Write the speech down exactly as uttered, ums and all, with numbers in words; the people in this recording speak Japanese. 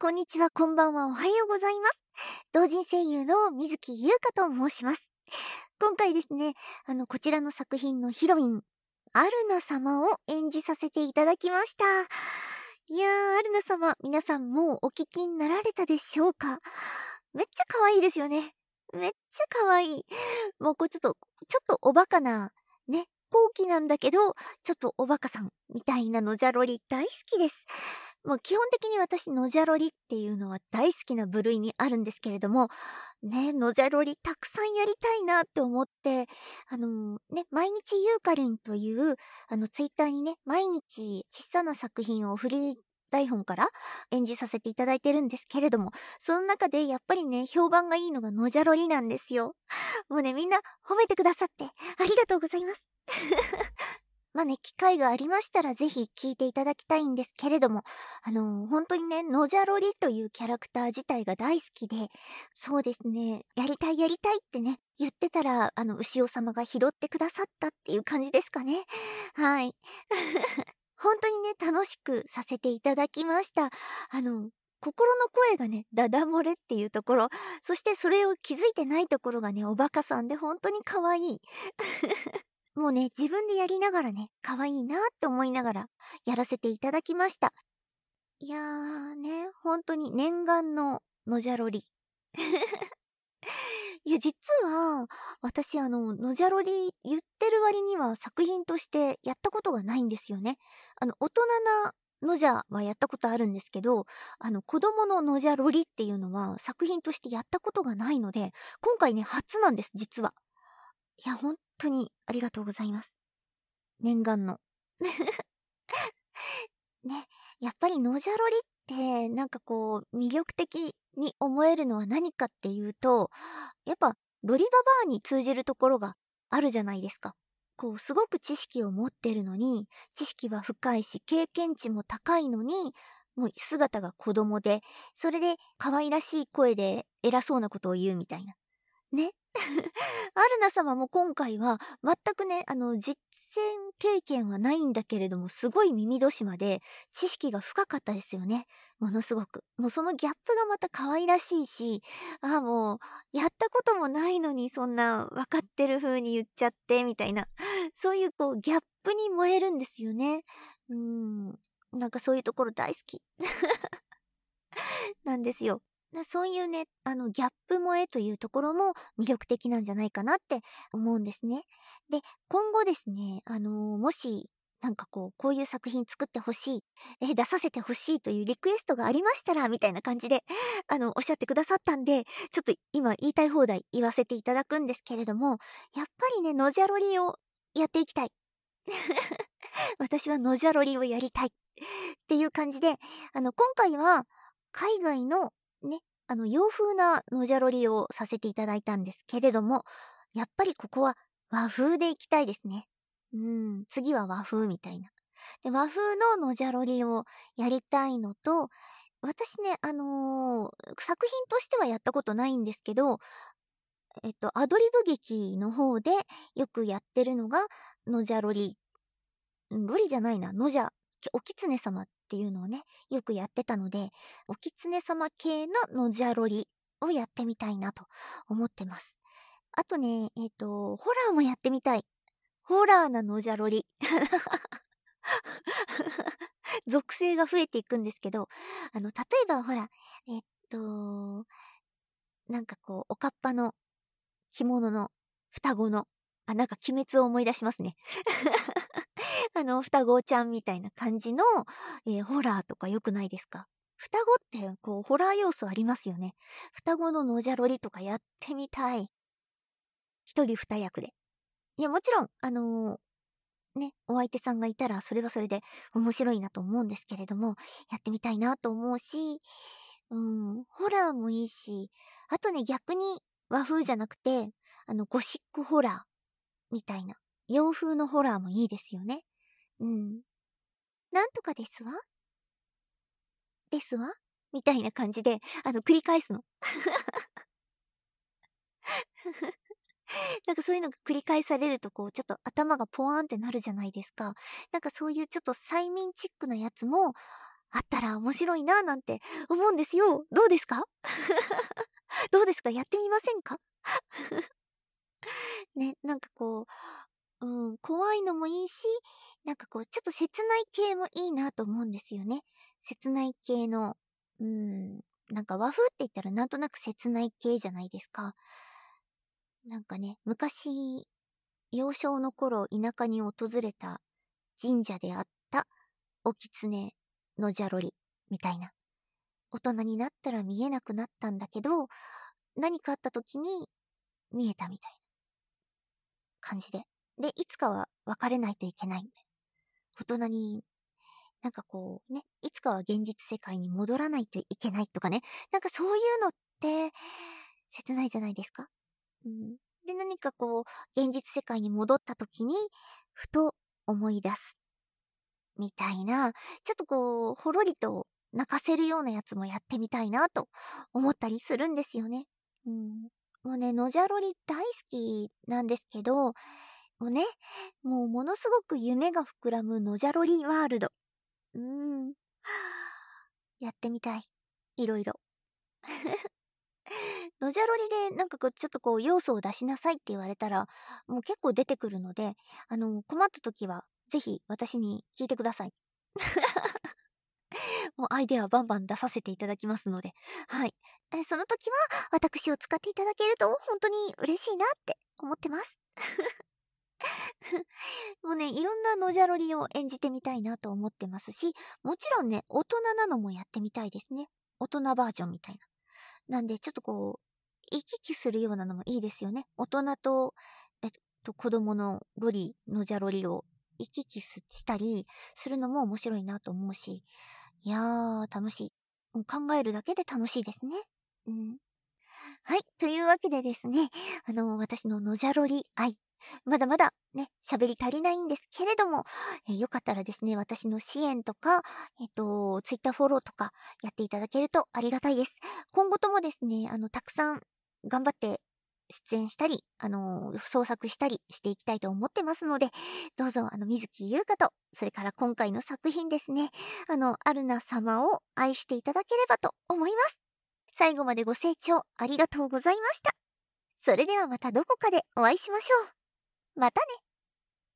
こんにちは、こんばんは、おはようございます。同人声優の水木優香と申します。今回ですね、あの、こちらの作品のヒロイン、アルナ様を演じさせていただきました。いやー、アルナ様、皆さんもうお聞きになられたでしょうか？めっちゃ可愛いですよね。めっちゃ可愛い。もうこれちょっと、ちょっとおバカな、ね、高貴なんだけど、ちょっとおバカさんみたいなのじゃろり大好きです。もう基本的に私、のじゃろりっていうのは大好きな部類にあるんですけれども、ね、のじゃろりたくさんやりたいなって思って、あのね、毎日ユーカリンという、あの、ツイッターにね、毎日小さな作品をフリー台本から演じさせていただいてるんですけれども、その中でやっぱりね、評判がいいのがのじゃろりなんですよ。もうね、みんな褒めてくださってありがとうございます。まあね、機会がありましたらぜひ聞いていただきたいんですけれども、あのー、本当にね、のじゃろりというキャラクター自体が大好きで、そうですね、やりたいやりたいってね、言ってたら、あの、牛尾様が拾ってくださったっていう感じですかね。はい。本当にね、楽しくさせていただきました。あの、心の声がね、ダダ漏れっていうところ、そしてそれを気づいてないところがね、おバカさんで本当に可愛い。もうね、自分でやりながらね、可愛いなって思いながらやらせていただきました。いやーね、本当に念願ののじゃろり。いや、実は、私あの、のじゃろり言ってる割には作品としてやったことがないんですよね。あの、大人なのじゃはやったことあるんですけど、あの、子供ののじゃろりっていうのは作品としてやったことがないので、今回ね、初なんです、実は。いや、本当にありがとうございます。念願の。ね、やっぱりのじゃろりって、なんかこう、魅力的に思えるのは何かっていうと、やっぱ、ロリババアに通じるところがあるじゃないですか。こう、すごく知識を持ってるのに、知識は深いし、経験値も高いのに、もう姿が子供で、それで可愛らしい声で偉そうなことを言うみたいな。ね。アルナ様も今回は全くね、あの、実践経験はないんだけれども、すごい耳戸島で知識が深かったですよね。ものすごく。もうそのギャップがまた可愛らしいし、ああ、もう、やったこともないのにそんな分かってる風に言っちゃって、みたいな。そういうこう、ギャップに燃えるんですよね。うーん。なんかそういうところ大好き。なんですよ。なそういうね、あの、ギャップ萌えというところも魅力的なんじゃないかなって思うんですね。で、今後ですね、あの、もし、なんかこう、こういう作品作ってほしい、え、出させてほしいというリクエストがありましたら、みたいな感じで、あの、おっしゃってくださったんで、ちょっと今言いたい放題言わせていただくんですけれども、やっぱりね、のじゃろりをやっていきたい。私はのじゃろりをやりたい。っていう感じで、あの、今回は、海外のね、あの、洋風なのじゃろりをさせていただいたんですけれども、やっぱりここは和風でいきたいですね。うん、次は和風みたいな。で、和風ののじゃろりをやりたいのと、私ね、あのー作品としてはやったことないんですけど、えっと、アドリブ劇の方でよくやってるのが、のじゃろり。んロリじゃないな、のじゃ、お狐様っていうのをね、よくやってたので、お狐様系ののじゃろりをやってみたいなと思ってます。あとね、えっと、ホラーもやってみたい。ホラーなのじゃろり。属性が増えていくんですけど、あの、例えばほら、えっと、なんかこう、おかっぱの着物の双子の、あ、なんか鬼滅を思い出しますね。あの、双子ちゃんみたいな感じの、えーホラーとか良くないですか？双子って、こう、ホラー要素ありますよね。双子ののじゃろりとかやってみたい。一人二役で。いや、もちろん、あのーね、お相手さんがいたら、それはそれで面白いなと思うんですけれども、やってみたいなと思うし、うん、ホラーもいいし、あとね、逆に和風じゃなくて、あの、ゴシックホラーみたいな、洋風のホラーもいいですよね。うん。なんとかですわですわみたいな感じで、あの、繰り返すの。なんかそういうのが繰り返されると、こう、ちょっと頭がポワーンってなるじゃないですか。なんかそういうちょっと催眠チックなやつも、 あったら面白いななんて思うんですよ。どうですか？どうですか？やってみませんか？ね、なんかこう、うん、怖いのもいいし、なんかこう、ちょっと切ない系もいいなと思うんですよね。切ない系の、うん、なんか和風って言ったらなんとなく切ない系じゃないですか。なんかね、昔、幼少の頃田舎に訪れた神社であったお狐のじゃろりみたいな。大人になったら見えなくなったんだけど、何かあった時に見えたみたいな感じで。で、いつかは別れないといけないみたいな。大人になんかこうね、いつかは現実世界に戻らないといけないとかね。なんかそういうのって切ないじゃないですか。うん、で、何かこう、現実世界に戻った時に、ふと思い出す。みたいな、ちょっとこう、ほろりと泣かせるようなやつもやってみたいなと思ったりするんですよね。うん。もうね、のじゃろり大好きなんですけど、もうね、もうものすごく夢が膨らむのじゃろりワールド。うーん。やってみたい。いろいろ。のじゃろりでなんかこうちょっとこう要素を出しなさいって言われたら、もう結構出てくるので、あの、困った時はぜひ私に聞いてください。もうアイデアバンバン出させていただきますので、はい。えその時は私を使っていただけると本当に嬉しいなって思ってます。もうね、いろんなのじゃろりを演じてみたいなと思ってますし、もちろんね、大人なのもやってみたいですね。大人バージョンみたいな。なんで、ちょっとこう、行き来するようなのもいいですよね。大人と、えっと、子供のロリ、のじゃろりを行き来すしたりするのも面白いなと思うし、いやー、楽しい。もう考えるだけで楽しいですね。うん。はい。というわけでですね、あの、私ののじゃろり愛。まだまだね、喋り足りないんですけれども、えーよかったらですね、私の支援とか、えっと、ツイッターフォローとかやっていただけるとありがたいです。今後ともですね、あの、たくさん頑張って出演したり、あの、創作したりしていきたいと思ってますので、どうぞ、あの、水木優香と、それから今回の作品ですね、あの、アルナ様を愛していただければと思います。最後までご清聴ありがとうございました。それではまたどこかでお会いしましょう。またね。